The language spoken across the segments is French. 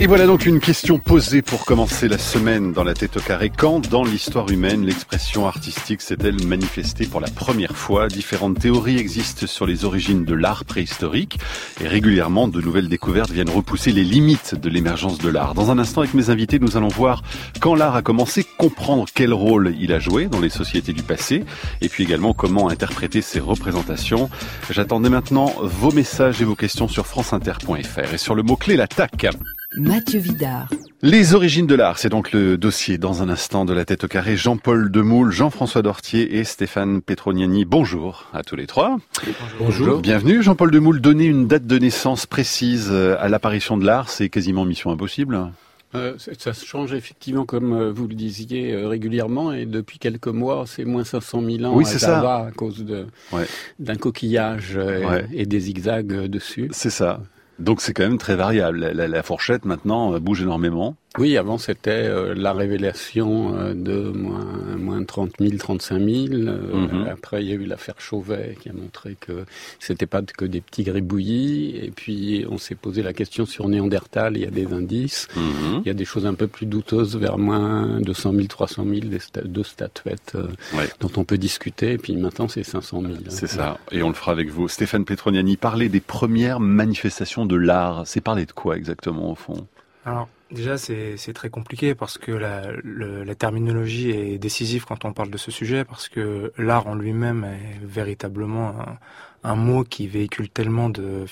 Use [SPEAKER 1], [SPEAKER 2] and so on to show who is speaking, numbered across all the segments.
[SPEAKER 1] Et voilà donc une question posée pour commencer la semaine dans la tête au carré. Quand, dans l'histoire humaine, l'expression artistique s'est-elle manifestée pour la première fois? Différentes théories existent sur les origines de l'art préhistorique et régulièrement de nouvelles découvertes viennent repousser les limites de l'émergence de l'art. Dans un instant avec mes invités, nous allons voir quand l'art a commencé, comprendre quel rôle il a joué dans les sociétés du passé et puis également comment interpréter ses représentations. J'attendais maintenant vos messages et vos questions sur franceinter.fr et sur le mot-clé l'attaque.
[SPEAKER 2] Mathieu Vidard.
[SPEAKER 1] Les origines de l'art, c'est donc le dossier dans un instant de la tête au carré. Jean-Paul Demoule, Jean-François Dortier et Stéphane Petroniani. Bonjour à tous les trois.
[SPEAKER 3] Bonjour.
[SPEAKER 1] Bienvenue. Jean-Paul Demoule, donner une date de naissance précise à l'apparition de l'art, c'est quasiment mission impossible.
[SPEAKER 3] Ça change effectivement, comme vous le disiez, régulièrement, et depuis quelques mois, c'est moins 500 000 ans
[SPEAKER 1] oui, c'est ça.
[SPEAKER 3] À cause d'un coquillage et des zigzags dessus.
[SPEAKER 1] C'est ça. Donc c'est quand même très variable. La fourchette maintenant bouge énormément.
[SPEAKER 3] Oui, avant c'était la révélation de moins 30 000, 35 000. Après il y a eu l'affaire Chauvet qui a montré que c'était pas que des petits gribouillis. Et puis on s'est posé la question sur Néandertal, il y a des indices. Il y a des choses un peu plus douteuses vers moins 200 000, 300 000, deux statuettes dont on peut discuter. Et puis maintenant c'est 500 000.
[SPEAKER 1] C'est ça, et on le fera avec vous. Stéphane Petroniani, parler des premières manifestations de l'art, c'est parler de quoi exactement au fond?
[SPEAKER 4] Alors déjà c'est très compliqué parce que la terminologie est décisive quand on parle de ce sujet, parce que l'art en lui-même est véritablement un mot qui véhicule tellement de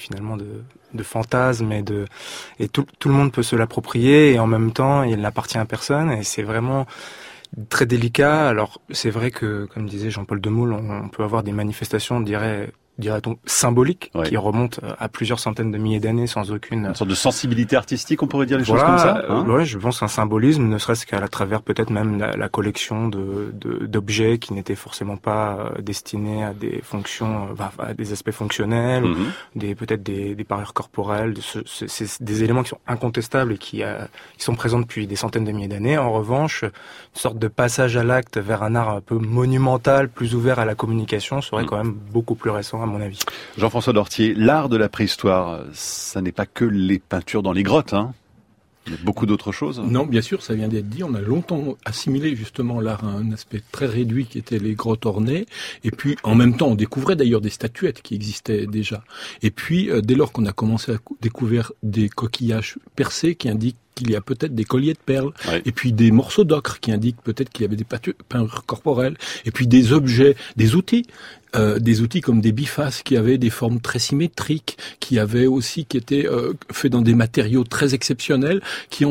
[SPEAKER 4] fantasmes et tout le monde peut se l'approprier et en même temps il n'appartient à personne et c'est vraiment très délicat. Alors c'est vrai que, comme disait Jean-Paul Demoule, on peut avoir des manifestations, dirait-on, symboliques, qui remontent à plusieurs centaines de milliers d'années sans aucune...
[SPEAKER 1] Une sorte de sensibilité artistique, on pourrait dire les choses comme ça, hein.
[SPEAKER 4] Ouais, je pense un symbolisme, ne serait-ce qu'à travers peut-être même la collection d'objets qui n'étaient forcément pas destinés à des fonctions, à des aspects fonctionnels, peut-être des parures corporelles, c'est des éléments qui sont incontestables et qui sont présents depuis des centaines de milliers d'années. En revanche, une sorte de passage à l'acte vers un art un peu monumental, plus ouvert à la communication, serait quand même beaucoup plus récent, à mon avis.
[SPEAKER 1] Jean-François Dortier, l'art de la préhistoire, ça n'est pas que les peintures dans les grottes, hein? Il y a beaucoup d'autres choses.
[SPEAKER 5] Non, bien sûr, ça vient d'être dit. On a longtemps assimilé justement l'art à un aspect très réduit qui était les grottes ornées. Et puis, en même temps, on découvrait d'ailleurs des statuettes qui existaient déjà. Et puis, dès lors qu'on a commencé à découvrir des coquillages percés qui indiquent qu'il y a peut-être des colliers de perles, et puis des morceaux d'ocre qui indiquent peut-être qu'il y avait des peintures corporelles, et puis des objets, des outils comme des bifaces qui avaient des formes très symétriques, qui étaient faits dans des matériaux très exceptionnels, qui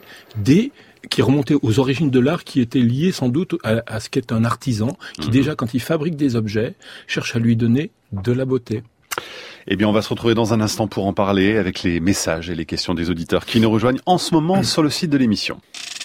[SPEAKER 5] remontaient aux origines de l'art, qui étaient liées sans doute à ce qu'est un artisan, qui déjà, quand il fabrique des objets, cherche à lui donner de la beauté.
[SPEAKER 1] Eh bien, on va se retrouver dans un instant pour en parler avec les messages et les questions des auditeurs qui nous rejoignent en ce moment sur le site de l'émission.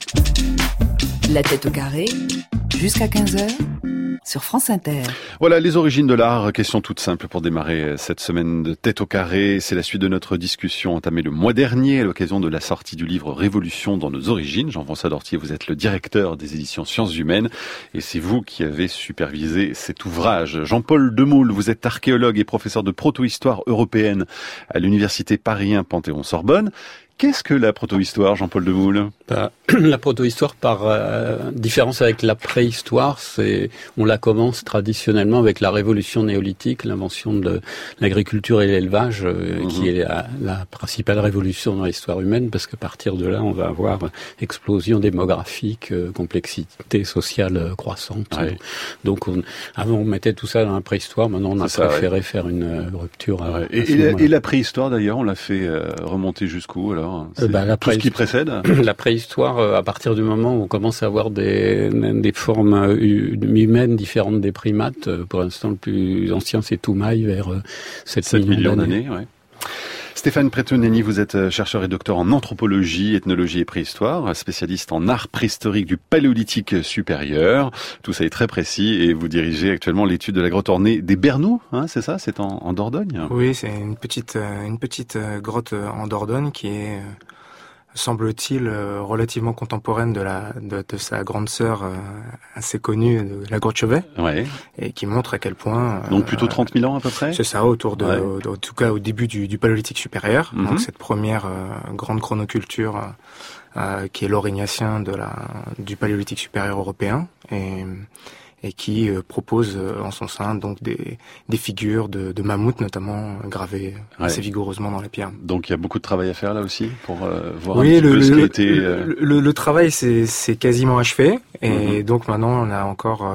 [SPEAKER 2] La tête au carré, jusqu'à 15h, sur France Inter.
[SPEAKER 1] Voilà, les origines de l'art, question toute simple pour démarrer cette semaine de tête au carré. C'est la suite de notre discussion entamée le mois dernier à l'occasion de la sortie du livre Révolution dans nos origines. Jean-François Dortier, vous êtes le directeur des éditions Sciences Humaines et c'est vous qui avez supervisé cet ouvrage. Jean-Paul Demoule, vous êtes archéologue et professeur de proto-histoire européenne à l'université Paris 1 Panthéon-Sorbonne. Qu'est-ce que la proto-histoire, Jean-Paul Demoule?
[SPEAKER 3] La proto-histoire, par différence avec la préhistoire, on la commence traditionnellement avec la révolution néolithique, l'invention de l'agriculture et l'élevage, qui est la principale révolution dans l'histoire humaine, parce qu'à partir de là, on va avoir explosion démographique, complexité sociale croissante. Ouais. Donc, avant, on mettait tout ça dans la préhistoire, maintenant, on a préféré faire une rupture.
[SPEAKER 1] Et la préhistoire, d'ailleurs, on l'a fait remonter jusqu'où, alors? Tout ce qui précède?
[SPEAKER 3] La préhistoire, à partir du moment où on commence à avoir des formes humaines différentes des primates, pour l'instant le plus ancien c'est Toumaï vers 7 millions d'années.
[SPEAKER 1] Ouais. Stéphane Petroniani, vous êtes chercheur et docteur en anthropologie, ethnologie et préhistoire, spécialiste en art préhistorique du Paléolithique supérieur. Tout ça est très précis et vous dirigez actuellement l'étude de la grotte ornée des Bernoux, hein, c'est ça? C'est en Dordogne?
[SPEAKER 4] Oui, c'est une petite grotte en Dordogne qui est semble-t-il, relativement contemporaine de sa grande sœur assez connue, de la grotte Chauvet, et qui montre à quel point...
[SPEAKER 1] Donc plutôt 30 000 ans à peu près.
[SPEAKER 4] C'est ça, autour en tout cas au début du Paléolithique supérieur, donc cette première grande chronoculture qui est l'or ignatien du Paléolithique supérieur européen, et qui propose en son sein donc des figures de mammouths notamment gravées assez vigoureusement dans la pierre.
[SPEAKER 1] Donc il y a beaucoup de travail à faire là aussi pour voir
[SPEAKER 4] un
[SPEAKER 1] petit peu ce qui a été...
[SPEAKER 4] Le travail c'est quasiment achevé, et donc maintenant on a encore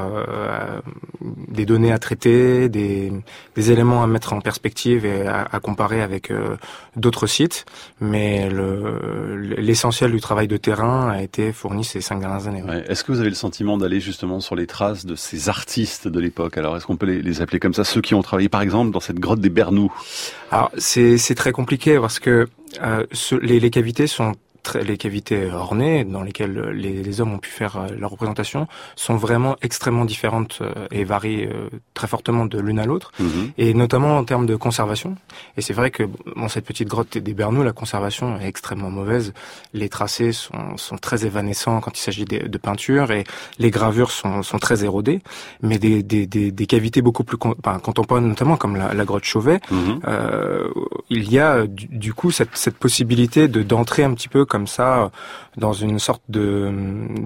[SPEAKER 4] des données à traiter, des éléments à mettre en perspective et à comparer avec d'autres sites, mais l'essentiel du travail de terrain a été fourni ces 5 dernières années.
[SPEAKER 1] Est-ce que vous avez le sentiment d'aller justement sur les traces de ces artistes de l'époque? Alors, est-ce qu'on peut les appeler comme ça, ceux qui ont travaillé par exemple dans cette grotte des Bernoux?
[SPEAKER 4] Alors, c'est très compliqué parce que les cavités sont les cavités ornées dans lesquelles les hommes ont pu faire leur représentation sont vraiment extrêmement différentes et varient très fortement de l'une à l'autre, et notamment en termes de conservation. Et c'est vrai que dans cette petite grotte des Bernoux, la conservation est extrêmement mauvaise. Les tracés sont très évanescents quand il s'agit de peinture, et les gravures sont très érodées. Mais des cavités beaucoup plus contemporaines, notamment comme la grotte Chauvet, il y a du coup cette possibilité d'entrer un petit peu comme ça dans une sorte il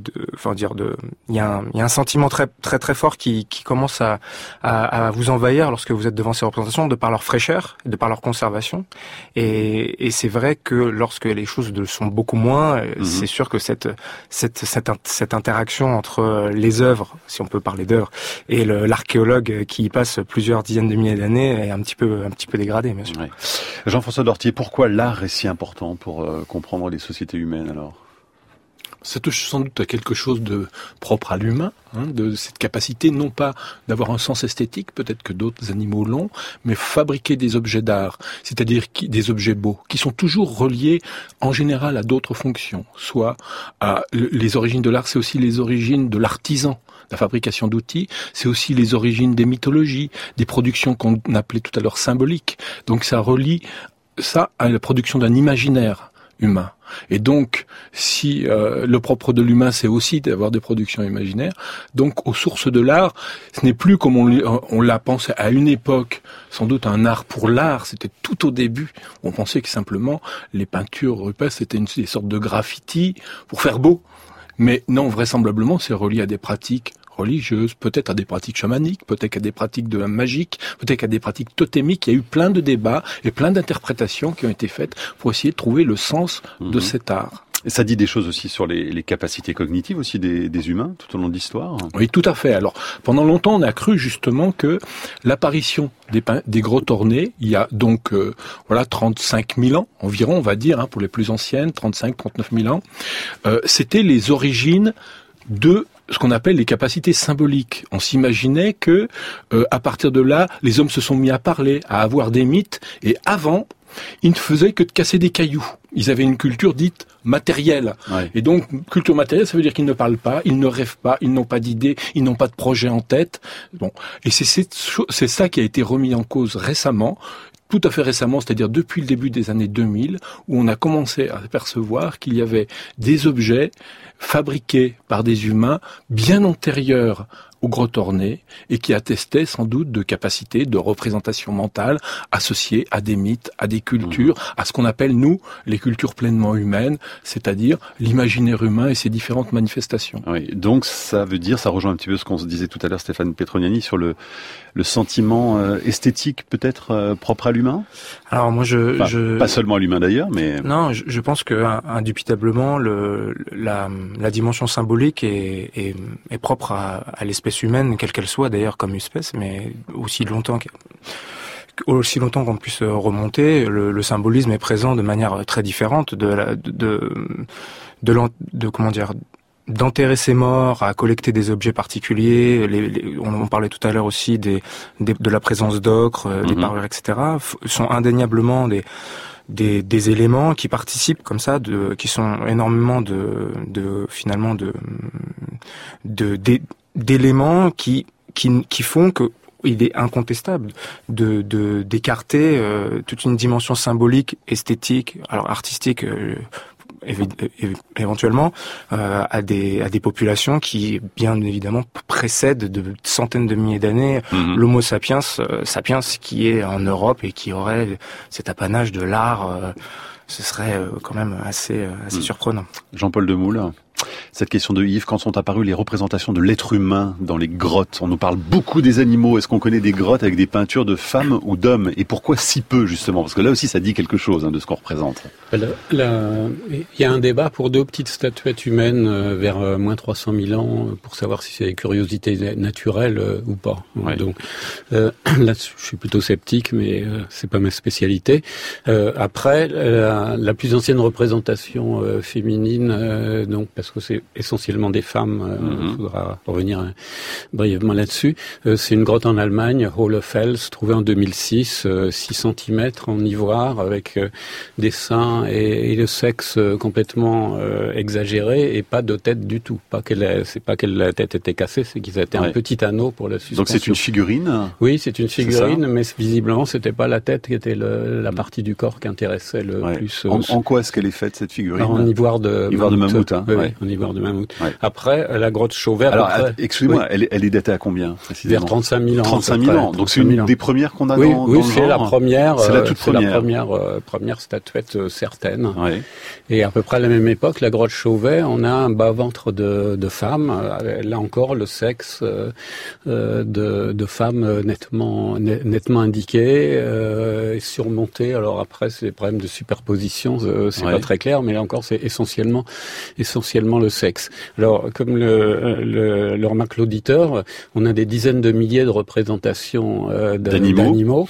[SPEAKER 4] y a un sentiment très très très fort qui commence à vous envahir lorsque vous êtes devant ces représentations, de par leur fraîcheur, de par leur conservation, et c'est vrai que lorsque les choses le sont beaucoup moins, c'est sûr que cette interaction entre les œuvres, si on peut parler d'œuvres, et l'archéologue qui y passe plusieurs dizaines de milliers d'années est un petit peu dégradée, bien sûr.
[SPEAKER 1] Jean-François Dortier, pourquoi l'art est si important pour comprendre les sociétés humaines alors?
[SPEAKER 5] Ça touche sans doute à quelque chose de propre à l'humain, de cette capacité non pas d'avoir un sens esthétique, peut-être que d'autres animaux l'ont, mais fabriquer des objets d'art, c'est-à-dire des objets beaux, qui sont toujours reliés en général à d'autres fonctions, soit à les origines de l'art, c'est aussi les origines de l'artisan. La fabrication d'outils, c'est aussi les origines des mythologies, des productions qu'on appelait tout à l'heure symboliques. Donc ça relie ça à la production d'un imaginaire humain. Et donc, si le propre de l'humain, c'est aussi d'avoir des productions imaginaires, donc aux sources de l'art, ce n'est plus comme on l'a pensé à une époque, sans doute un art pour l'art, c'était tout au début. On pensait que simplement les peintures rupestres, c'était des sortes de graffiti pour faire beau. Mais non, vraisemblablement, c'est relié à des pratiques religieuses, peut-être à des pratiques chamaniques, peut-être à des pratiques de la magique, peut-être à des pratiques totémiques. Il y a eu plein de débats et plein d'interprétations qui ont été faites pour essayer de trouver le sens de cet art.
[SPEAKER 1] Et ça dit des choses aussi sur les capacités cognitives aussi des humains tout au long de l'histoire.
[SPEAKER 5] Oui, tout à fait. Alors, pendant longtemps, on a cru justement que l'apparition des grottes ornées, il y a donc 35 000 ans environ, on va dire, pour les plus anciennes, 35-39 000 ans, c'était les origines de ce qu'on appelle les capacités symboliques. On s'imaginait que, à partir de là, les hommes se sont mis à parler, à avoir des mythes, et avant, ils ne faisaient que de casser des cailloux. Ils avaient une culture dite matérielle. Ouais. Et donc, culture matérielle, ça veut dire qu'ils ne parlent pas, ils ne rêvent pas, ils n'ont pas d'idées, ils n'ont pas de projet en tête. Bon. Et c'est ça qui a été remis en cause récemment, tout à fait récemment, c'est-à-dire depuis le début des années 2000, où on a commencé à percevoir qu'il y avait des objets fabriqués par des humains bien antérieurs aux grottes ornées et qui attestaient sans doute de capacités de représentation mentale associées à des mythes, à des cultures, à ce qu'on appelle, nous, les cultures pleinement humaines, c'est-à-dire l'imaginaire humain et ses différentes manifestations.
[SPEAKER 1] Oui, donc ça veut dire, ça rejoint un petit peu ce qu'on se disait tout à l'heure, Stéphane Petroniani, sur le sentiment esthétique peut-être propre à l'humain.
[SPEAKER 4] Alors moi
[SPEAKER 1] pas seulement à l'humain d'ailleurs, mais...
[SPEAKER 4] Non, je pense que indubitablement la dimension symbolique est propre à l'espèce humaine, quelle qu'elle soit d'ailleurs comme espèce, mais aussi longtemps qu'on puisse remonter, le symbolisme est présent de manière très différente d'enterrer ses morts, à collecter des objets particuliers. On parlait tout à l'heure aussi de la présence d'ocre, des parures, etc. sont indéniablement des éléments qui participent comme ça, qui sont énormément d'éléments qui font que il est incontestable d'écarter toute une dimension symbolique, esthétique, alors artistique, éventuellement à des populations qui, bien évidemment, précèdent de centaines de milliers d'années l'Homo sapiens qui est en Europe et qui aurait cet apanage de l'art. Ce serait quand même assez surprenant.
[SPEAKER 1] Jean-Paul Demoule, cette question de Yves, quand sont apparues les représentations de l'être humain dans les grottes, on nous parle beaucoup des animaux. Est-ce qu'on connaît des grottes avec des peintures de femmes ou d'hommes? Et pourquoi si peu, justement? Parce que là aussi, ça dit quelque chose de ce qu'on représente.
[SPEAKER 3] Il y a un débat pour 2 petites statuettes humaines vers moins 300 000 ans pour savoir si c'est des curiosités naturelles ou pas.
[SPEAKER 1] Ouais.
[SPEAKER 3] Donc là, je suis plutôt sceptique, mais c'est pas ma spécialité. Après, la plus ancienne représentation féminine, donc parce que c'est essentiellement des femmes, il faudra revenir brièvement là-dessus. C'est une grotte en Allemagne, Hohlefels, trouvée en 2006, 6 cm en ivoire, avec des seins et le sexe complètement exagéré et pas de tête du tout. C'est pas que la tête était cassée, c'est qu'ils avaient un petit anneau pour la suspension.
[SPEAKER 1] Donc c'est une figurine?
[SPEAKER 3] Oui, c'est une figurine, mais visiblement c'était pas la tête qui était la partie du corps qui intéressait le plus.
[SPEAKER 1] En quoi est-ce qu'elle est faite, cette figurine?
[SPEAKER 3] En ivoire de
[SPEAKER 1] mammouth.
[SPEAKER 3] Oui, en ivoire de mammouth. Ouais. Après, la grotte Chauvet.
[SPEAKER 1] Alors, excusez-moi, elle est datée à combien précisément?
[SPEAKER 3] Vers 35 000 ans.
[SPEAKER 1] 35 000 ans. Donc c'est une des premières qu'on a dans le genre.
[SPEAKER 3] Oui, c'est la première.
[SPEAKER 1] C'est la toute première.
[SPEAKER 3] La première statuette certaine. Ouais. Et à peu près à la même époque, la grotte Chauvet, on a un bas-ventre de femme. Là encore, le sexe de femmes nettement indiqué, surmonté. Alors après, c'est des problèmes de superposition, c'est pas très clair, mais là encore, c'est essentiellement le sexe. Alors, comme le remarque l'auditeur, on a des dizaines de milliers de représentations d'animaux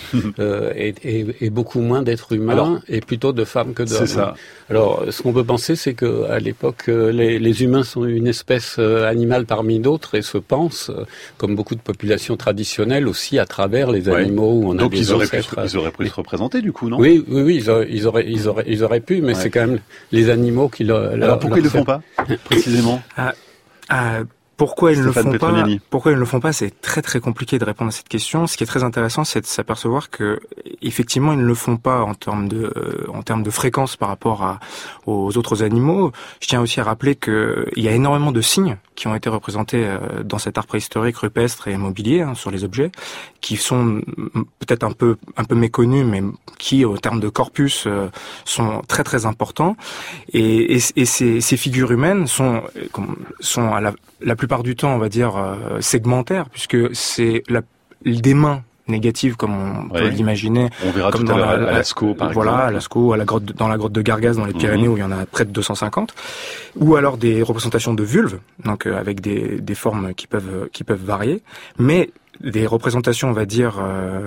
[SPEAKER 3] et beaucoup moins d'êtres humains et plutôt de femmes que d'hommes.
[SPEAKER 1] C'est ça.
[SPEAKER 3] Alors, ce qu'on peut penser, c'est que à l'époque, les humains sont une espèce animale parmi d'autres et se pensent, comme beaucoup de populations traditionnelles, aussi à travers les animaux où on a des ancêtres.
[SPEAKER 1] Donc ils auraient pu se représenter du coup, non?
[SPEAKER 3] Oui, ils auraient pu, mais c'est quand même les animaux qui
[SPEAKER 1] Alors pourquoi ils le font pas précisément?
[SPEAKER 4] Pourquoi ils ne le font pas, c'est très très compliqué de répondre à cette question. Ce qui est très intéressant, c'est de s'apercevoir que effectivement ils ne le font pas en termes de fréquence par rapport aux autres animaux. Je tiens aussi à rappeler que il y a énormément de signes qui ont été représentés dans cet art préhistorique rupestre et mobilier sur les objets, qui sont peut-être un peu méconnus, mais qui au terme de corpus sont très très importants. Et ces figures humaines sont à la plupart du temps, on va dire, segmentaires, puisque c'est des mains négatives, comme on peut l'imaginer.
[SPEAKER 1] On verra comme tout à l'heure à Lascaux, par exemple.
[SPEAKER 4] Voilà, à Lascaux, dans la grotte de Gargaz, dans les Pyrénées, où il y en a près de 250. Ou alors des représentations de vulves, donc avec des formes qui peuvent varier. Mais des représentations, on va dire,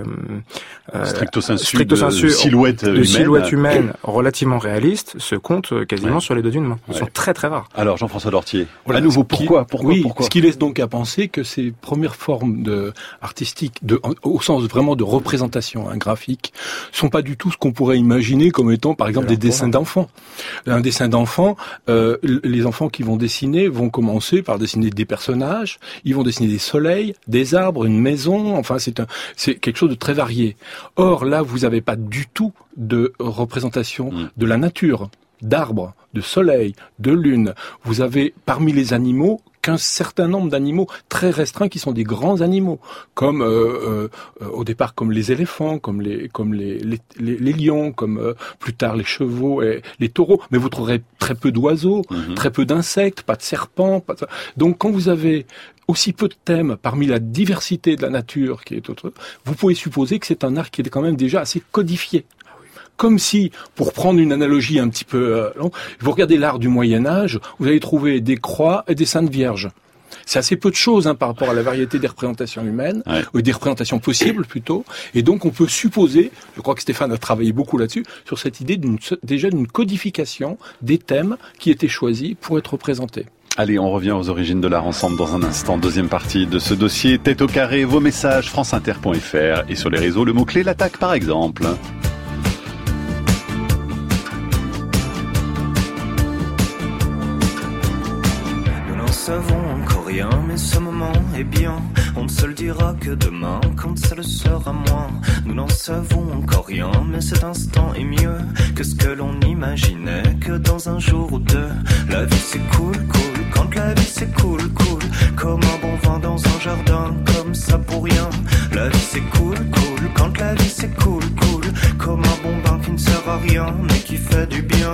[SPEAKER 1] stricto sensu de silhouette
[SPEAKER 4] humaine relativement réalistes se comptent quasiment sur les doigts d'une main. Ils sont très très rares.
[SPEAKER 1] Alors Jean-François Dortier, à nouveau, pourquoi
[SPEAKER 5] ce qui laisse donc à penser que ces premières formes artistiques, au sens vraiment de représentation graphique, sont pas du tout ce qu'on pourrait imaginer comme étant, par exemple, des dessins d'enfants. Un dessin d'enfant, les enfants qui vont dessiner vont commencer par dessiner des personnages, ils vont dessiner des soleils, des arbres, une maison, enfin c'est quelque chose de très varié. Or là, vous n'avez pas du tout de représentation de la nature, d'arbres, de soleil, de lune. Vous avez parmi les animaux qu'un certain nombre d'animaux très restreints qui sont des grands animaux, comme au départ comme les éléphants, comme les lions, comme plus tard les chevaux et les taureaux. Mais vous trouverez très peu d'oiseaux, très peu d'insectes, pas de serpents. Donc quand vous avez aussi peu de thèmes parmi la diversité de la nature qui est autre, vous pouvez supposer que c'est un art qui est quand même déjà assez codifié. Comme si, pour prendre une analogie un petit peu longue, vous regardez l'art du Moyen-Âge, vous allez trouver des croix et des saintes vierges. C'est assez peu de choses par rapport à la variété des représentations humaines, ou des représentations possibles plutôt. Et donc on peut supposer, je crois que Stéphane a travaillé beaucoup là-dessus, sur cette idée déjà d'une codification des thèmes qui étaient choisis pour être représentés.
[SPEAKER 1] Allez, on revient aux origines de l'art ensemble dans un instant. Deuxième partie de ce dossier. Tête au carré, vos messages, franceinter.fr et sur les réseaux, le mot-clé, l'attaque par exemple.
[SPEAKER 6] Nous n'en savons encore rien. rien, mais ce moment est bien. On ne se le dira que demain, quand ça le sera moins. Nous n'en savons encore rien, mais cet instant est mieux que ce que l'on imaginait, que dans un jour ou deux. La vie c'est cool, cool, quand la vie c'est cool, cool. Comme un bon vin dans un jardin, comme ça pour rien. La vie c'est cool, cool, quand la vie c'est cool, cool. Comme un bon bain qui ne sert à rien, mais qui fait du bien.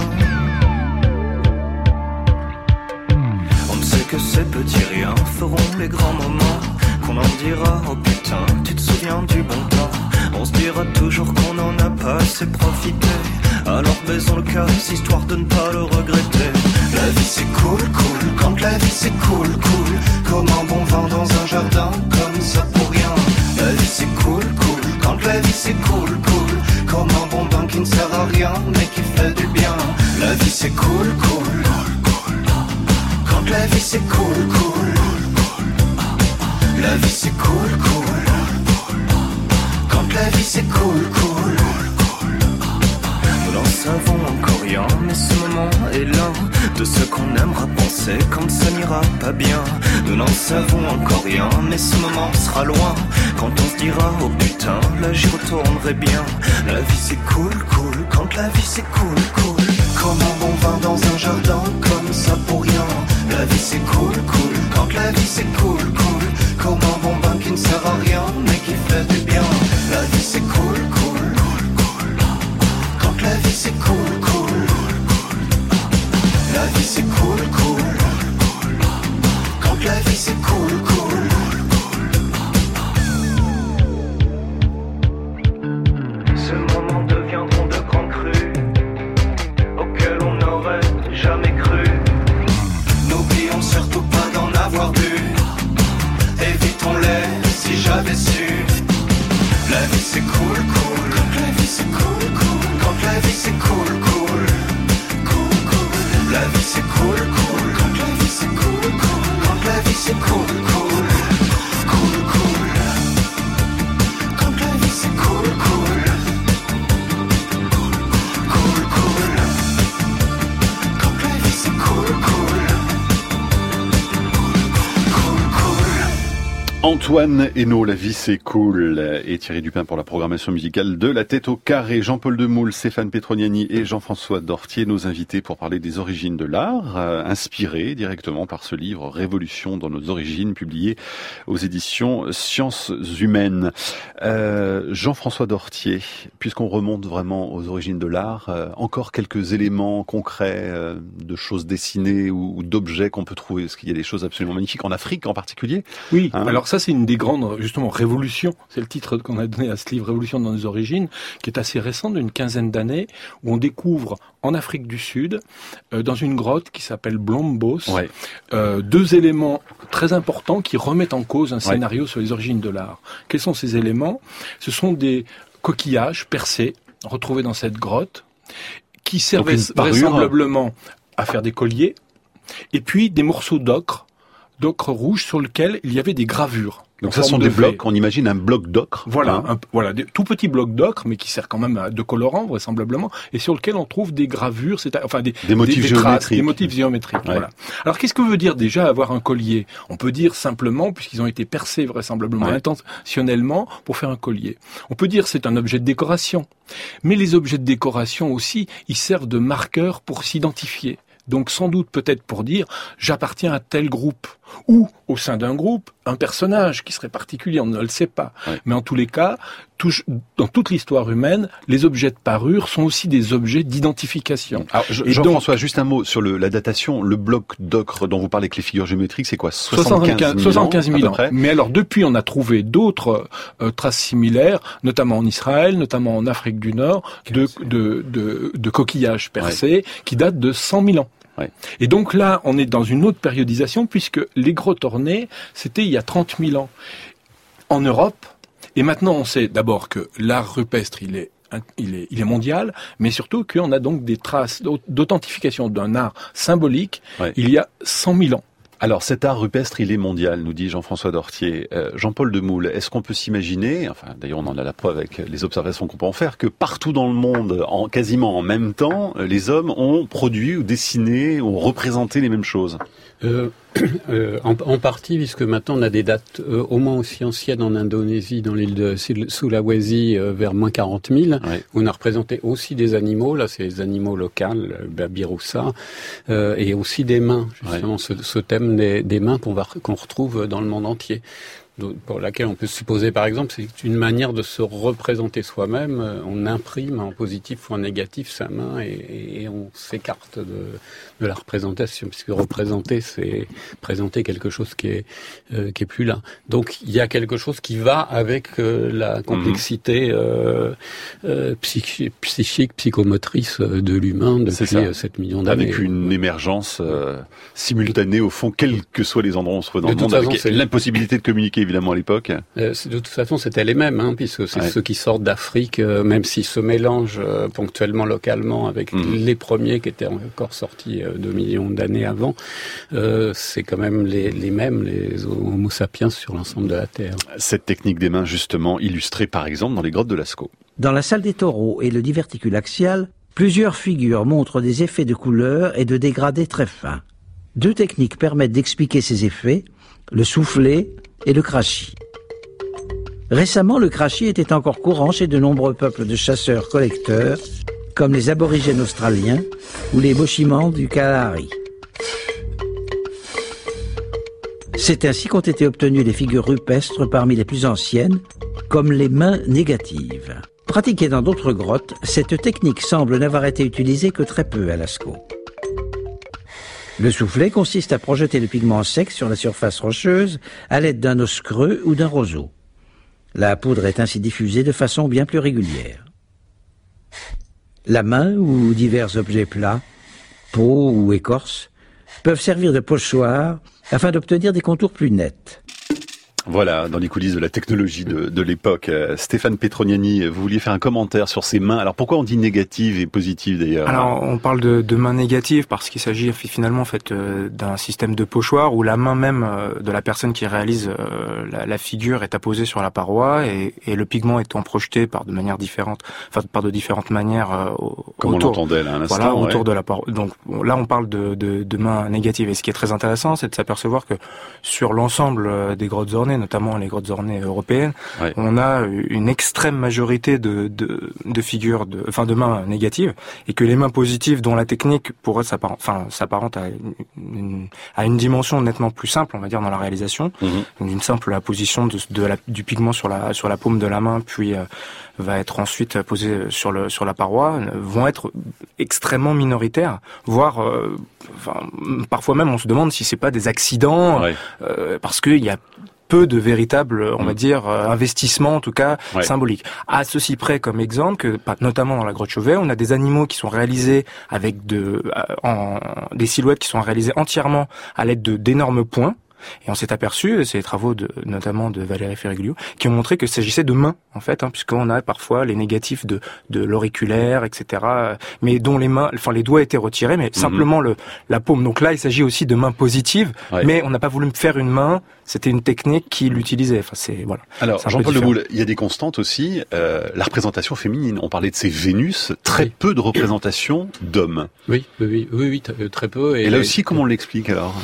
[SPEAKER 6] On ne sait que ces petits riens feront les grands moments, qu'on en dira, oh putain, tu te souviens du bon temps. On se dira toujours qu'on n'en a pas assez profité. Alors baisons le cœur, histoire de ne pas le regretter. La vie c'est cool, cool, quand la vie c'est cool, cool. Comme un bon vin dans un jardin, comme ça pour rien. La vie c'est cool, cool, quand la vie c'est cool, cool. Comme un bon bain qui ne sert à rien, mais qui fait du bien. La vie c'est cool, cool, quand la vie c'est cool, cool. La vie c'est cool, cool, quand la vie c'est cool, cool. Nous n'en savons encore rien, mais ce moment est l'un de ce qu'on aimera penser quand ça n'ira pas bien. Nous n'en savons encore rien, mais ce moment sera loin, quand on se dira, oh putain, là j'y retournerai bien. La vie c'est cool, cool, quand la vie c'est cool, cool. Comme un bon vin dans un jardin, comme ça pour rien. La vie c'est cool, cool, quand la vie c'est cool, cool. Comme un bon bain qui ne sert à rien, mais qui fait du bien. La vie c'est cool, cool, quand la vie c'est cool, cool. La vie c'est cool, cool, quand la vie c'est cool, cool. Ces moments deviendront de grands crus auxquels on n'aurait jamais cru. N'oublions surtout pas d'en avoir bu. Évitons-les si j'avais su. La vie c'est cool, cool, quand la vie c'est cool, cool. Quand la vie c'est cool, cool, cool, cool. La vie c'est cool, cool, quand la vie c'est cool, cool. Quand la vie c'est cool, cool, cool, cool. Quand la vie c'est cool, cool, cool, cool. Quand la vie c'est cool, cool, cool, cool.
[SPEAKER 1] Antoine Hainaut, La vie c'est cool, et Thierry Dupin pour la programmation musicale de La Tête au Carré. Jean-Paul Demoule, Stéphane Petroniani et Jean-François Dortier, nos invités pour parler des origines de l'art, inspirés directement par ce livre Révolution dans nos origines, publié aux éditions Sciences Humaines. Jean-François Dortier, puisqu'on remonte vraiment aux origines de l'art, encore quelques éléments concrets de choses dessinées ou d'objets qu'on peut trouver, parce qu'il y a des choses absolument magnifiques en Afrique en particulier.
[SPEAKER 5] Oui, alors ça c'est une des grandes, justement, révolutions, c'est le titre qu'on a donné à ce livre, Révolution dans nos origines, qui est assez récent, d'une quinzaine d'années, où on découvre en Afrique du Sud, dans une grotte qui s'appelle Blombos, deux éléments très importants qui remettent en cause un scénario sur les origines de l'art. Quels sont ces éléments ? Ce sont des coquillages percés, retrouvés dans cette grotte, qui servaient vraisemblablement à faire des colliers, et puis des morceaux d'ocre rouge sur lequel il y avait des gravures.
[SPEAKER 1] Donc ça sont des blocs, on imagine un bloc d'ocre.
[SPEAKER 5] Voilà, voilà, des tout petits blocs d'ocre, mais qui sert quand même de colorant vraisemblablement, et sur lequel on trouve des gravures, enfin des motifs géométriques. Des motifs géométriques. Voilà. Alors qu'est-ce que veut dire déjà avoir un collier ? On peut dire simplement, puisqu'ils ont été percés vraisemblablement intentionnellement pour faire un collier. On peut dire c'est un objet de décoration, mais les objets de décoration aussi, ils servent de marqueurs pour s'identifier. Donc sans doute peut-être pour dire j'appartiens à tel groupe, ou au sein d'un groupe, un personnage qui serait particulier, on ne le sait pas. Mais en tous les cas, dans toute l'histoire humaine, les objets de parure sont aussi des objets d'identification.
[SPEAKER 1] Alors, Jean-François, juste un mot sur la datation. Le bloc d'ocre dont vous parlez avec les figures géométriques, c'est quoi, 75 000 ans.
[SPEAKER 5] Mais alors depuis, on a trouvé d'autres traces similaires, notamment en Israël, notamment en Afrique du Nord, de coquillages percés qui datent de 100 000 ans. Et donc là, on est dans une autre périodisation, puisque les grottes ornées, c'était il y a 30 000 ans. En Europe, et maintenant on sait d'abord que l'art rupestre, il est mondial, mais surtout qu'on a donc des traces d'authentification d'un art symbolique il y a 100 000 ans.
[SPEAKER 1] Alors cet art rupestre, il est mondial, nous dit Jean-François Dortier. Jean-Paul Demoule, est-ce qu'on peut s'imaginer, enfin d'ailleurs on en a la preuve avec les observations qu'on peut en faire, que partout dans le monde, quasiment en même temps, les hommes ont produit ou dessiné ou représenté les mêmes choses ?
[SPEAKER 3] En partie, puisque maintenant on a des dates au moins aussi anciennes en Indonésie, dans l'île de Sulawesi, vers moins 40 000, où on a représenté aussi des animaux, là c'est les animaux locaux, Babirusa, et aussi des mains, justement ce thème des mains qu'on retrouve dans le monde entier. Pour laquelle on peut supposer, par exemple, c'est une manière de se représenter soi-même. On imprime en positif ou en négatif sa main et on s'écarte de la représentation, puisque représenter, c'est présenter quelque chose qui est plus là. Donc il y a quelque chose qui va avec la complexité psychique, psychomotrice de l'humain depuis 7 millions d'années.
[SPEAKER 1] Avec une émergence simultanée, au fond, quels que soient les endroits où on se trouve dans le monde, avec l'impossibilité de communiquer évidemment à l'époque.
[SPEAKER 3] De toute façon, c'était les mêmes, puisque c'est ceux qui sortent d'Afrique, même s'ils se mélangent ponctuellement localement avec les premiers qui étaient encore sortis 2 millions d'années avant. C'est quand même les mêmes, les Homo sapiens sur l'ensemble de la Terre.
[SPEAKER 1] Cette technique des mains, justement, illustrée par exemple dans les grottes de Lascaux. Dans
[SPEAKER 7] la salle des taureaux et le diverticule axial, plusieurs figures montrent des effets de couleurs et de dégradés très fins. 2 techniques permettent d'expliquer ces effets, le soufflet et le krashi. Récemment, le krashi était encore courant chez de nombreux peuples de chasseurs-collecteurs, comme les aborigènes australiens ou les Boshimans du Kalahari. C'est ainsi qu'ont été obtenues les figures rupestres parmi les plus anciennes, comme les mains négatives. Pratiquée dans d'autres grottes, cette technique semble n'avoir été utilisée que très peu à Lascaux. Le soufflet consiste à projeter le pigment sec sur la surface rocheuse à l'aide d'un os creux ou d'un roseau. La poudre est ainsi diffusée de façon bien plus régulière. La main ou divers objets plats, peau ou écorce, peuvent servir de pochoir afin d'obtenir des contours plus nets.
[SPEAKER 1] Voilà, dans les coulisses de la technologie de l'époque. Stéphane Petroniani, vous vouliez faire un commentaire sur ces mains. Alors pourquoi on dit négative et positive d'ailleurs?
[SPEAKER 4] Alors on parle de mains négatives parce qu'il s'agit finalement en fait d'un système de pochoir où la main même de la personne qui réalise la figure est apposée sur la paroi et le pigment étant projeté par de différentes manières
[SPEAKER 1] comme
[SPEAKER 4] autour,
[SPEAKER 1] on l'entendait là à l'instant.
[SPEAKER 4] Voilà, autour de la paroi. Donc là on parle de mains négatives et ce qui est très intéressant c'est de s'apercevoir que sur l'ensemble des grottes ornées, notamment les grottes ornées européennes, on a une extrême majorité de figures, de mains négatives, et que les mains positives, dont la technique pourrait s'apparente à une dimension nettement plus simple, on va dire, dans la réalisation, donc d'une simple position du pigment sur la paume de la main, puis va être ensuite posé sur la paroi, vont être extrêmement minoritaires, voire parfois même on se demande si c'est pas des accidents, parce qu'il y a peu de véritables, on va dire, investissements en tout cas symboliques. À ceci près comme exemple que, notamment dans la grotte Chauvet, on a des animaux qui sont réalisés avec des silhouettes qui sont réalisées entièrement à l'aide d'énormes points. Et on s'est aperçu, c'est les travaux notamment de Valérie Ferriglio, qui ont montré qu'il s'agissait de mains, en fait, puisqu'on a parfois les négatifs de l'auriculaire, etc., mais dont les doigts étaient retirés, mais simplement la paume. Donc là, il s'agit aussi de mains positives, mais on n'a pas voulu faire une main, c'était une technique qui l'utilisait. Voilà.
[SPEAKER 1] Alors, Jean-Paul Demoule, il y a des constantes aussi, la représentation féminine. On parlait de ces Vénus, très peu de représentation d'hommes.
[SPEAKER 3] Oui, très peu.
[SPEAKER 1] Et là aussi, comment on l'explique alors?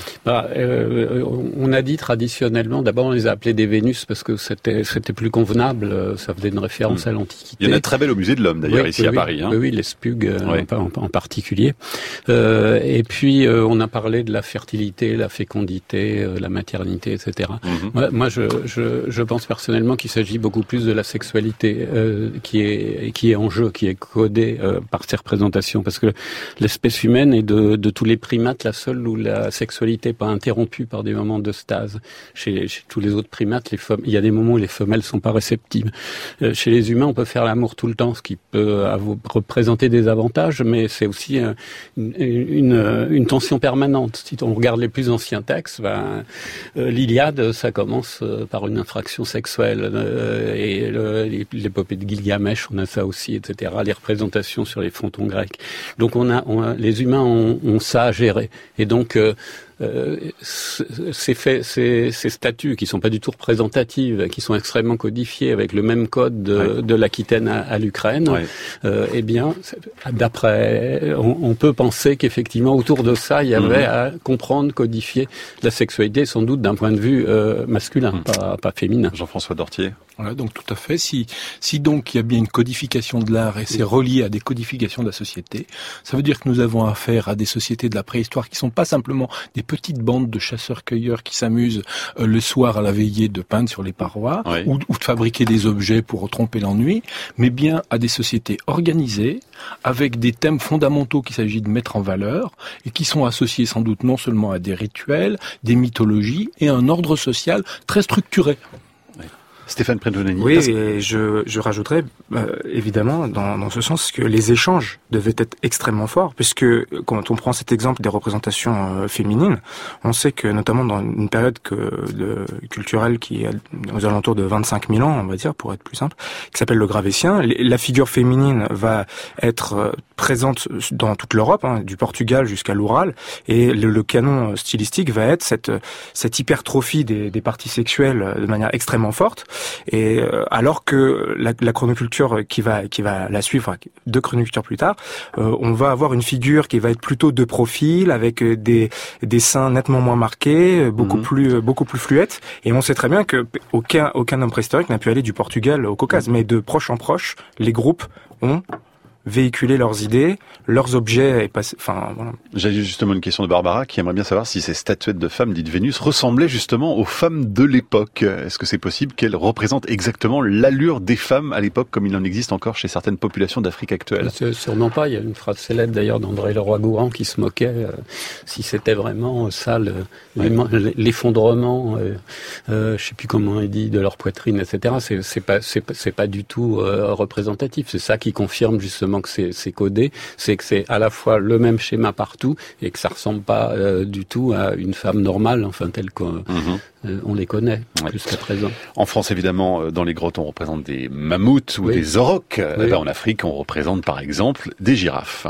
[SPEAKER 3] On a dit traditionnellement, d'abord on les a appelés des Vénus parce que c'était plus convenable, ça faisait une référence à l'Antiquité.
[SPEAKER 1] Il y en a très belle au musée de l'Homme d'ailleurs, ici à Paris.
[SPEAKER 3] Oui, les Spugs en particulier. Et puis on a parlé de la fertilité, la fécondité, la maternité, etc. Moi je pense personnellement qu'il s'agit beaucoup plus de la sexualité qui est en jeu, qui est codée par ces représentations, parce que l'espèce humaine est de tous les primates la seule où la sexualité n'est pas interrompue par des moments de stase. Chez tous les autres primates, il y a des moments où les femelles sont pas réceptives. Chez les humains, on peut faire l'amour tout le temps, ce qui peut représenter des avantages, mais c'est aussi une tension permanente. Si on regarde les plus anciens textes, l'Iliade, ça commence par une infraction sexuelle, et l'épopée de Gilgamesh, on a ça aussi, etc. Les représentations sur les frontons grecs. Donc les humains ont ça à gérer. Et donc ces statues qui sont pas du tout représentatives, qui sont extrêmement codifiées avec le même code de l'Aquitaine à l'Ukraine, eh bien, d'après, on peut penser qu'effectivement autour de ça, il y avait à comprendre, codifier la sexualité, sans doute d'un point de vue masculin, pas féminin.
[SPEAKER 1] Jean-François Dortier.
[SPEAKER 5] Voilà, donc tout à fait. Si donc il y a bien une codification de l'art et c'est relié à des codifications de la société, ça veut dire que nous avons affaire à des sociétés de la préhistoire qui sont pas simplement des petites bandes de chasseurs-cueilleurs qui s'amusent le soir à la veillée de peindre sur les parois ou de fabriquer des objets pour tromper l'ennui, mais bien à des sociétés organisées avec des thèmes fondamentaux qu'il s'agit de mettre en valeur et qui sont associés sans doute non seulement à des rituels, des mythologies et à un ordre social très structuré.
[SPEAKER 1] Stéphane Predonani.
[SPEAKER 4] Oui, et je rajouterais évidemment dans ce sens que les échanges devaient être extrêmement forts, puisque quand on prend cet exemple des représentations féminines, on sait que notamment dans une période culturelle qui est aux alentours de 25 000 ans, on va dire, pour être plus simple, qui s'appelle le Gravétien, la figure féminine va être présente dans toute l'Europe, du Portugal jusqu'à l'Oural, et le canon stylistique va être cette hypertrophie des parties sexuelles de manière extrêmement forte. Et alors que la chronoculture qui va la suivre, 2 chronocultures plus tard, on va avoir une figure qui va être plutôt de profil, avec des seins nettement moins marqués, beaucoup plus fluettes. Et on sait très bien que aucun homme préhistorique n'a pu aller du Portugal au Caucase, mais de proche en proche, les groupes ont véhiculer leurs idées, leurs objets et passer. Enfin, voilà.
[SPEAKER 1] J'ai justement une question de Barbara qui aimerait bien savoir si ces statuettes de femmes dites Vénus ressemblaient justement aux femmes de l'époque. Est-ce que c'est possible qu'elles représentent exactement l'allure des femmes à l'époque comme il en existe encore chez certaines populations d'Afrique actuelle?
[SPEAKER 3] Sûrement pas. Il y a une phrase célèbre d'ailleurs d'André Leroi-Gourhan qui se moquait si c'était vraiment ça l'effondrement, je sais plus comment il dit, de leur poitrine, etc. C'est pas du tout représentatif. C'est ça qui confirme justement que c'est codé, c'est que c'est à la fois le même schéma partout et que ça ressemble pas du tout à une femme normale, enfin telle qu'on on les connaît jusqu'à présent.
[SPEAKER 1] En France, évidemment, dans les grottes, on représente des mammouths ou des aurochs. Oui. En Afrique, on représente par exemple des girafes.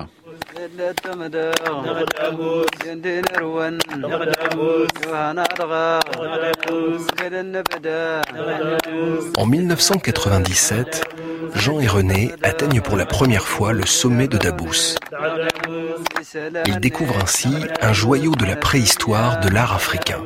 [SPEAKER 8] En 1997, Jean et René atteignent pour la première fois le sommet de Dabous. Ils découvrent ainsi un joyau de la préhistoire de l'art africain.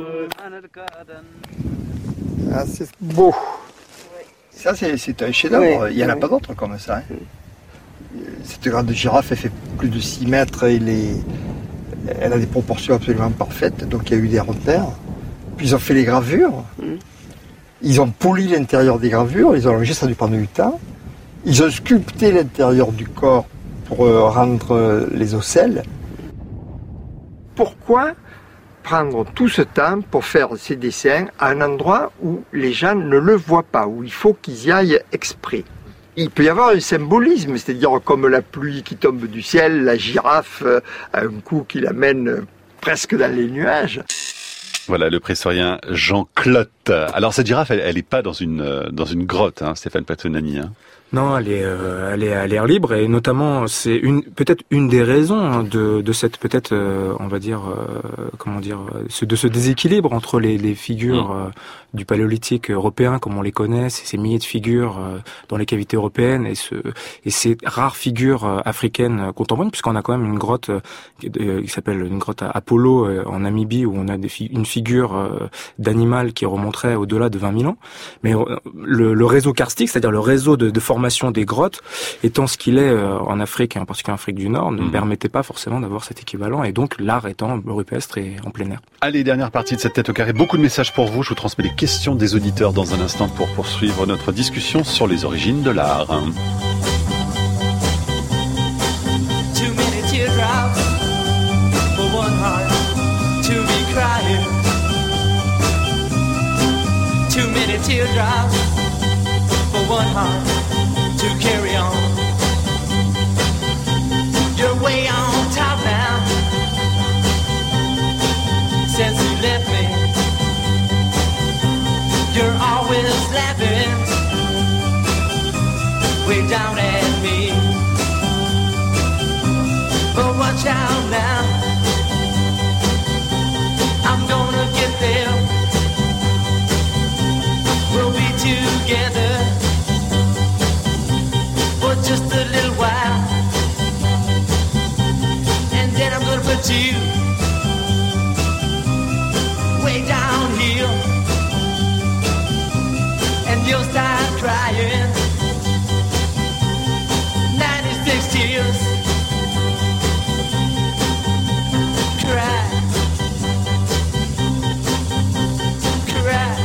[SPEAKER 9] Ah, c'est beau. Ça, c'est un chef-d'œuvre. Il n'y en a pas d'autres comme ça. Cette grande girafe, elle fait plus de 6 mètres. Elle a des proportions absolument parfaites. Donc il y a eu des repères. Puis ils ont fait les gravures. Ils ont poli l'intérieur des gravures. Ils ont allongé, ça a dû prendre du temps. Ils ont sculpté l'intérieur du corps pour rendre les ocelles. Pourquoi prendre tout ce temps pour faire ces dessins à un endroit où les gens ne le voient pas, où il faut qu'ils y aillent exprès? Il peut y avoir un symbolisme, c'est-à-dire comme la pluie qui tombe du ciel, la girafe a un coup qui l'amène presque dans les nuages.
[SPEAKER 1] Voilà, le préhistorien Jean Clotte. Alors cette girafe, elle est pas dans une grotte, Stéphane Predonani.
[SPEAKER 4] Non, elle est à l'air libre et notamment c'est peut-être une des raisons de cette peut-être on va dire de ce déséquilibre entre les figures du paléolithique européen comme on les connaît, ces milliers de figures dans les cavités européennes et ces rares figures africaines contemporaines, puisqu'on a quand même une grotte qui s'appelle une grotte à Apollo en Namibie où on a une figure d'animal qui remonterait au-delà de 20 000 ans. Mais le réseau karstique, c'est-à-dire le réseau de formation des grottes, étant ce qu'il est en Afrique, et en particulier en Afrique du Nord, ne permettait pas forcément d'avoir cet équivalent, et donc l'art étant rupestre et en plein air.
[SPEAKER 1] Allez, dernière partie de cette tête au carré, beaucoup de messages pour vous, je vous transmets les questions des auditeurs dans un instant pour poursuivre notre discussion sur les origines de l'art.
[SPEAKER 10] To carry on, you're way on top now. Since you left me, you're always laughing, way down at me. But watch out now, together for just a little while, and then I'm gonna put you way down here, and you'll start crying 96 tears. Cry, cry.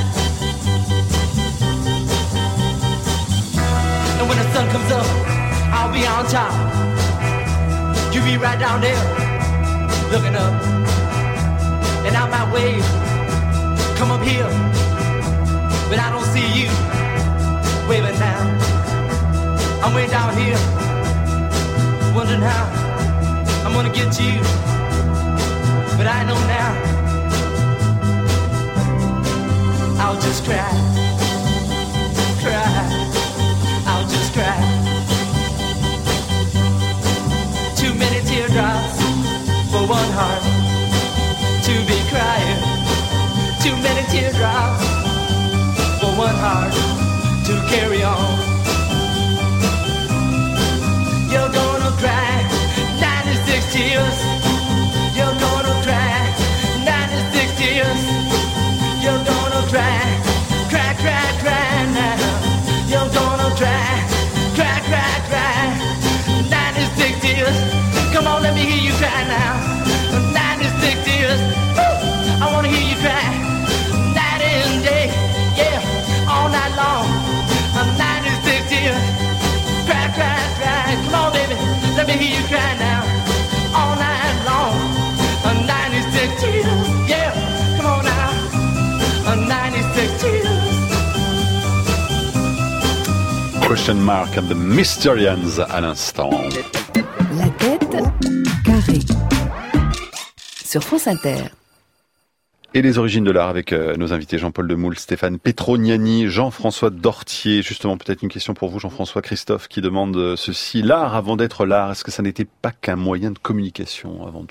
[SPEAKER 10] And when the sun comes up, I'll be on top. You be right down there, looking up. And I might wave, come up here, but I don't see you waving now. I'm way down here, wondering how I'm gonna get to you, but I know now I'll just cry, cry, I'll just cry. Too many teardrops for one heart to be crying. Too many teardrops for one heart to carry on. You're gonna cry 96 tears. You're gonna cry 96 tears. You're gonna cry, cry, cry, cry now. You're gonna cry, cry, cry, cry 96 tears. Come on, let me hear you cry now. 96 tears. Woo! I wanna hear you cry night and day, yeah, all night long. 96 tears. Cry, cry, cry. Come on, baby, let me hear you cry now. All night long. 96 tears. Yeah, come on now. 96 tears.
[SPEAKER 1] Question Mark and the Mysterians à l'instant.
[SPEAKER 2] La tête carrée. Sur France Inter.
[SPEAKER 1] Et les origines de l'art avec nos invités Jean-Paul Demoule, Stéphane Petrognani, Jean-François Dortier. Justement, peut-être une question pour vous, Jean-François. Christophe qui demande ceci. L'art, avant d'être l'art, est-ce que ça n'était pas qu'un moyen de communication avant tout ?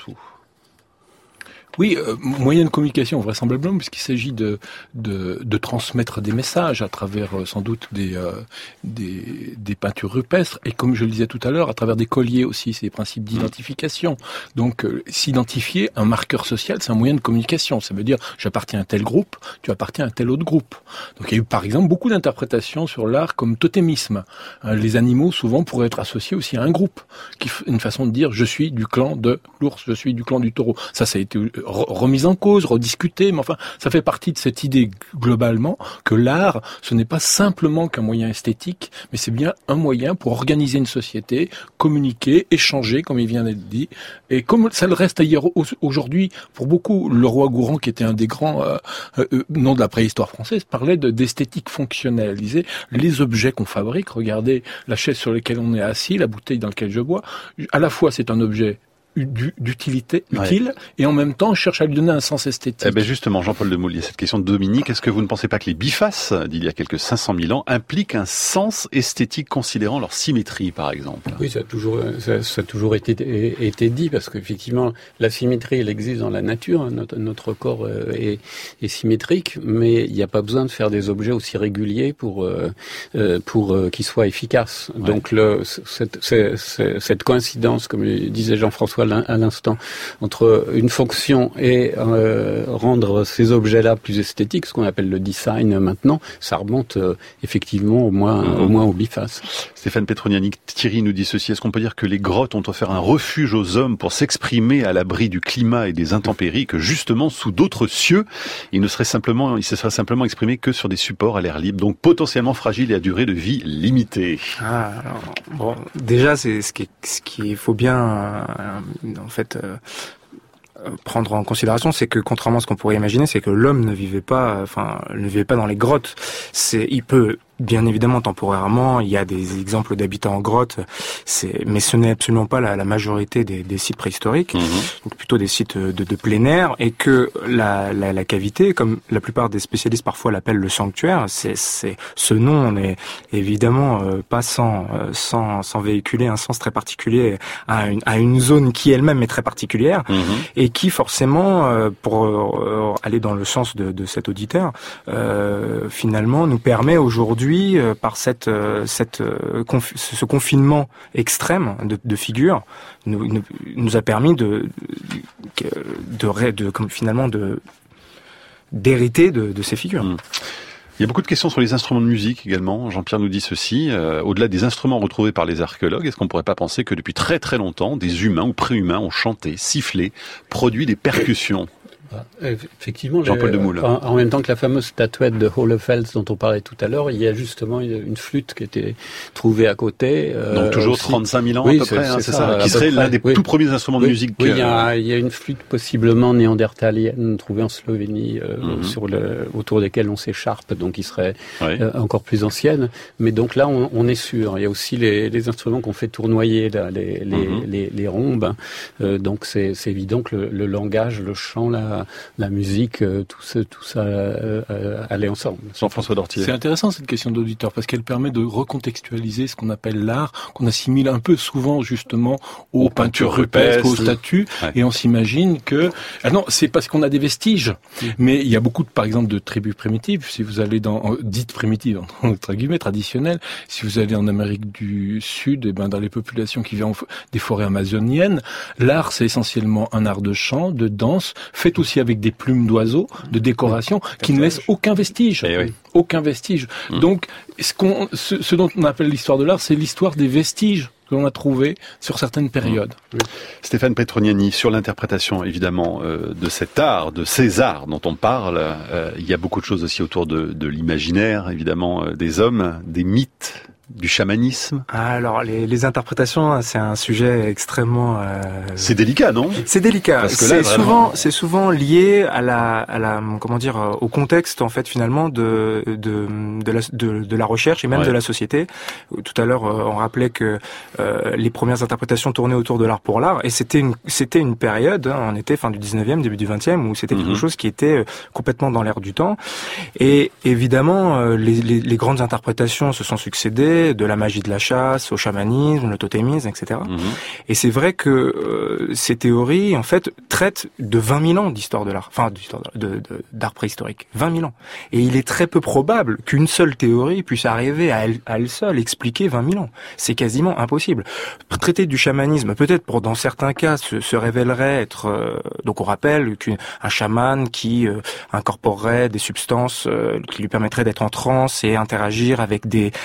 [SPEAKER 5] Oui, moyen de communication vraisemblablement, puisqu'il s'agit de transmettre des messages à travers sans doute des peintures rupestres, et comme je le disais tout à l'heure, à travers des colliers aussi, c'est des principes d'identification. Donc s'identifier, un marqueur social, c'est un moyen de communication. Ça veut dire j'appartiens à tel groupe, tu appartiens à tel autre groupe. Donc il y a eu par exemple beaucoup d'interprétations sur l'art comme totémisme. Les animaux souvent pourraient être associés aussi à un groupe, une façon de dire je suis du clan de l'ours, je suis du clan du taureau. Ça a été remise en cause, rediscutée, mais enfin, ça fait partie de cette idée globalement que l'art, ce n'est pas simplement qu'un moyen esthétique, mais c'est bien un moyen pour organiser une société, communiquer, échanger, comme il vient d'être dit. Et comme ça le reste d'ailleurs aujourd'hui, pour beaucoup, le roi Gourand, qui était un des grands noms de la préhistoire française, parlait d'esthétique fonctionnelle. Il disait, les objets qu'on fabrique, regardez la chaise sur laquelle on est assis, la bouteille dans laquelle je bois, à la fois c'est un objet d'utilité utile, et en même temps cherche à lui donner un sens esthétique.
[SPEAKER 1] Eh ben justement, Jean-Paul Demoule, il y a cette question de Dominique. Est-ce que vous ne pensez pas que les bifaces d'il y a quelques 500 000 ans impliquent un sens esthétique considérant leur symétrie, par exemple ?
[SPEAKER 3] Oui, ça a toujours été dit, parce qu'effectivement, la symétrie, elle existe dans la nature. Notre corps est symétrique, mais il n'y a pas besoin de faire des objets aussi réguliers pour qu'ils soient efficaces. Ouais. Donc cette coïncidence, comme disait Jean-François à l'instant, entre une fonction et rendre ces objets-là plus esthétiques, ce qu'on appelle le design maintenant, ça remonte effectivement au moins au biface.
[SPEAKER 1] Stéphane Petrognani, Thierry nous dit ceci: est-ce qu'on peut dire que les grottes ont offert un refuge aux hommes pour s'exprimer à l'abri du climat et des intempéries, que justement sous d'autres cieux, il se serait simplement exprimé que sur des supports à l'air libre, donc potentiellement fragiles et à durée de vie limitée?
[SPEAKER 4] Alors, bon, déjà, c'est ce qu'il faut bien en fait prendre en considération, c'est que contrairement à ce qu'on pourrait imaginer, c'est que l'homme ne vivait pas dans les grottes. Il peut bien évidemment temporairement, il y a des exemples d'habitants en grotte, mais ce n'est absolument pas la majorité des sites préhistoriques, donc plutôt des sites de plein air, et que la cavité, comme la plupart des spécialistes parfois l'appellent le sanctuaire, ce nom n'est évidemment pas sans véhiculer un sens très particulier à une zone qui elle-même est très particulière, et qui forcément, pour aller dans le sens de cet auditeur, finalement nous permet aujourd'hui aujourd'hui, par ce confinement extrême de figures, nous a permis finalement d'hériter de ces figures.
[SPEAKER 1] Il y a beaucoup de questions sur les instruments de musique également. Jean-Pierre nous dit ceci, au-delà des instruments retrouvés par les archéologues, est-ce qu'on ne pourrait pas penser que depuis très très longtemps, des humains ou préhumains ont chanté, sifflé, produit des percussions?
[SPEAKER 3] Effectivement,
[SPEAKER 1] Jean-Paul Demoule.
[SPEAKER 3] En même temps que la fameuse statuette de Hohlefels dont on parlait tout à l'heure, il y a justement une flûte qui était trouvée à côté.
[SPEAKER 1] Donc toujours aussi. 35 000 ans à peu près, c'est ça, qui serait l'un des tout premiers instruments de musique.
[SPEAKER 3] Oui, il y a une flûte possiblement néandertalienne trouvée en Slovénie, autour desquelles on s'écharpe, donc qui serait encore plus ancienne. Mais donc là, on est sûr. Il y a aussi les instruments qu'on fait tournoyer, là, les rhombes. Donc c'est évident que le langage, le chant, la musique, tout ça allait ensemble.
[SPEAKER 1] Jean-François Dortier.
[SPEAKER 5] C'est intéressant cette question d'auditeur parce qu'elle permet de recontextualiser ce qu'on appelle l'art, qu'on assimile un peu souvent justement aux peintures rupestres, aux statues, et on s'imagine que c'est parce qu'on a des vestiges, mais il y a beaucoup par exemple de tribus primitives. Si vous allez dites primitives entre guillemets traditionnelles, si vous allez en Amérique du Sud, dans les populations qui vivent des forêts amazoniennes, l'art c'est essentiellement un art de chant, de danse, fait aussi avec des plumes d'oiseaux, de décoration, qui ne laissent aucun vestige. Aucun vestige. Donc, ce dont on appelle l'histoire de l'art, c'est l'histoire des vestiges que l'on a trouvés sur certaines périodes.
[SPEAKER 1] Stéphane Petroniani, sur l'interprétation évidemment de cet art, de ces arts dont on parle, il y a beaucoup de choses aussi autour de l'imaginaire, évidemment, des hommes, des mythes, du chamanisme.
[SPEAKER 4] Alors les interprétations, c'est un sujet extrêmement.
[SPEAKER 1] C'est délicat, non?
[SPEAKER 4] C'est délicat.
[SPEAKER 1] Parce que là,
[SPEAKER 4] c'est souvent lié à la comment dire, au contexte en fait finalement de la recherche et même de la société. Tout à l'heure, on rappelait que les premières interprétations tournaient autour de l'art pour l'art, et c'était une période, on était fin du 19e, début du 20e, où c'était quelque chose qui était complètement dans l'air du temps. Et évidemment, les grandes interprétations se sont succédées. De la magie de la chasse, au chamanisme, le totémisme, etc. Et c'est vrai que ces théories, en fait, traitent de 20 000 ans d'histoire de l'art, enfin d'art préhistorique, 20 000 ans. Et il est très peu probable qu'une seule théorie puisse arriver à elle seule expliquer 20 000 ans. C'est quasiment impossible. Traiter du chamanisme, peut-être dans certains cas, se révélerait être... donc on rappelle qu'un chaman qui incorporerait des substances qui lui permettraient d'être en transe et interagir avec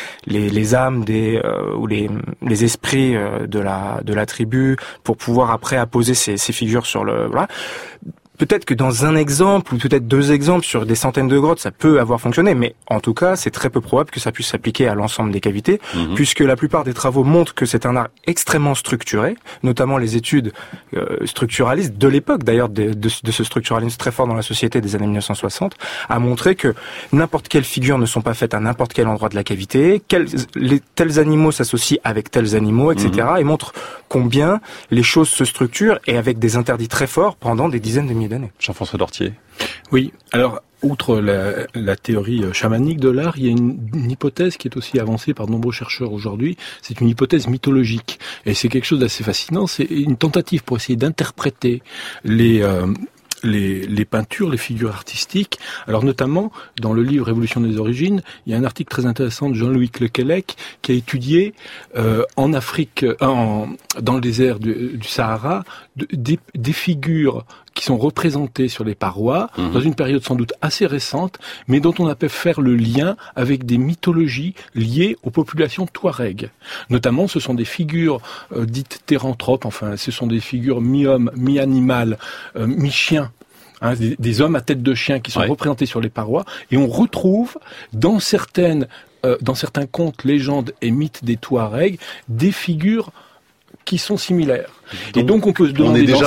[SPEAKER 4] les âmes ou les esprits de la tribu pour pouvoir après apposer ces figures sur le voilà. Peut-être que dans un exemple, ou peut-être deux exemples sur des centaines de grottes, ça peut avoir fonctionné, mais en tout cas, c'est très peu probable que ça puisse s'appliquer à l'ensemble des cavités, puisque la plupart des travaux montrent que c'est un art extrêmement structuré, notamment les études structuralistes de l'époque, d'ailleurs, de ce structuralisme très fort dans la société des années 1960, a montré que n'importe quelles figures ne sont pas faites à n'importe quel endroit de la cavité, tels animaux s'associent avec tels animaux, etc., et montrent combien les choses se structurent, et avec des interdits très forts pendant des dizaines de milliers d'années.
[SPEAKER 1] Jean-François Dortier.
[SPEAKER 5] Oui, alors, outre la théorie chamanique de l'art, il y a une hypothèse qui est aussi avancée par de nombreux chercheurs aujourd'hui, c'est une hypothèse mythologique. Et c'est quelque chose d'assez fascinant, c'est une tentative pour essayer d'interpréter les peintures, les figures artistiques. Alors notamment, dans le livre Révolution des origines, il y a un article très intéressant de Jean-Louis Lequelec qui a étudié en Afrique, dans le désert du Sahara, des figures qui sont représentées sur les parois, dans une période sans doute assez récente, mais dont on a pu faire le lien avec des mythologies liées aux populations touareg. Notamment, ce sont des figures dites théranthropes, enfin, ce sont des figures mi-homme, mi-animal, mi-chien, des hommes à tête de chien qui sont représentés sur les parois, et on retrouve dans certains contes, légendes et mythes des Touaregs, des figures qui sont similaires. Et donc on peut se demander, dans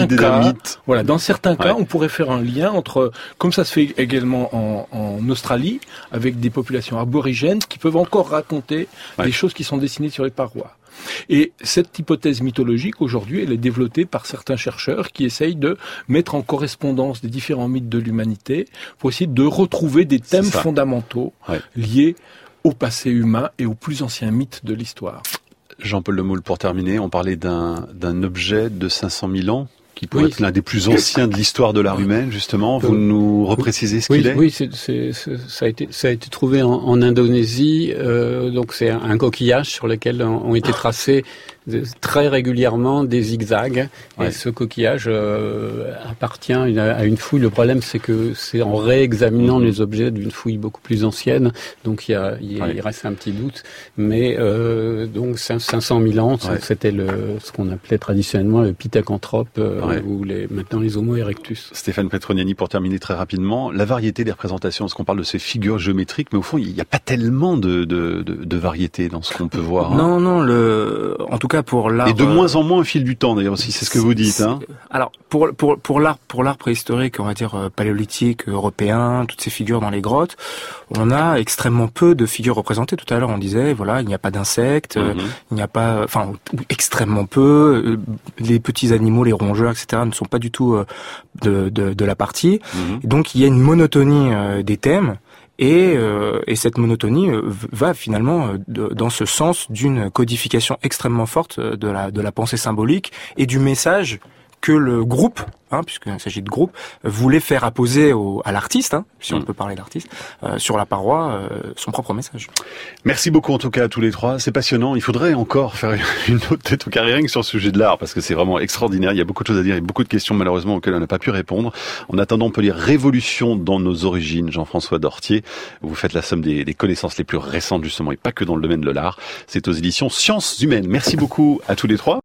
[SPEAKER 5] certains cas, on pourrait faire un lien entre, comme ça se fait également en Australie, avec des populations aborigènes qui peuvent encore raconter des choses qui sont dessinées sur les parois. Et cette hypothèse mythologique, aujourd'hui, elle est développée par certains chercheurs qui essayent de mettre en correspondance des différents mythes de l'humanité pour essayer de retrouver des thèmes fondamentaux liés au passé humain et aux plus anciens mythes de l'histoire.
[SPEAKER 1] Jean-Paul Demoule, pour terminer, on parlait d'un objet de 500 000 ans qui pourrait être l'un des plus anciens de l'histoire de l'art humain, justement. Vous nous reprécisez ce qu'il est?
[SPEAKER 3] Oui, ça a été trouvé en Indonésie. Donc c'est un coquillage sur lequel ont été tracés très régulièrement des zigzags. Ouais. Et ce coquillage appartient à une fouille. Le problème, c'est que c'est en réexaminant les objets d'une fouille beaucoup plus ancienne. Donc il reste un petit doute. Mais donc 500 000 ans, c'était ce qu'on appelait traditionnellement le Pithecanthrope, ou maintenant les Homo erectus.
[SPEAKER 1] Stéphane Petroniani, pour terminer très rapidement, la variété des représentations, parce qu'on parle de ces figures géométriques, mais au fond, il n'y a pas tellement de variété dans ce qu'on peut voir.
[SPEAKER 4] Non, en tout cas pour l'art.
[SPEAKER 1] Et de moins en moins au fil du temps, d'ailleurs, aussi, c'est ce que vous dites. Hein.
[SPEAKER 4] Alors, pour l'art préhistorique, on va dire paléolithique, européen, toutes ces figures dans les grottes, on a extrêmement peu de figures représentées. Tout à l'heure, on disait, voilà, il n'y a pas d'insectes, il n'y a pas, extrêmement peu. Les petits animaux, les rongeurs, etc., ne sont pas du tout de la partie. Et donc, il y a une monotonie des thèmes. Et cette monotonie va finalement dans ce sens d'une codification extrêmement forte de la pensée symbolique et du message que le groupe, puisqu'il s'agit de groupe, voulait faire apposer à l'artiste, si on peut parler d'artiste, sur la paroi, son propre message.
[SPEAKER 1] Merci beaucoup en tout cas à tous les trois, c'est passionnant. Il faudrait encore faire une autre tête au carré sur le sujet de l'art, parce que c'est vraiment extraordinaire. Il y a beaucoup de choses à dire et beaucoup de questions malheureusement auxquelles on n'a pas pu répondre. En attendant, on peut lire Révolution dans nos origines, Jean-François Dortier. Vous faites la somme des connaissances les plus récentes justement, et pas que dans le domaine de l'art. C'est aux éditions Sciences Humaines. Merci beaucoup à tous les trois.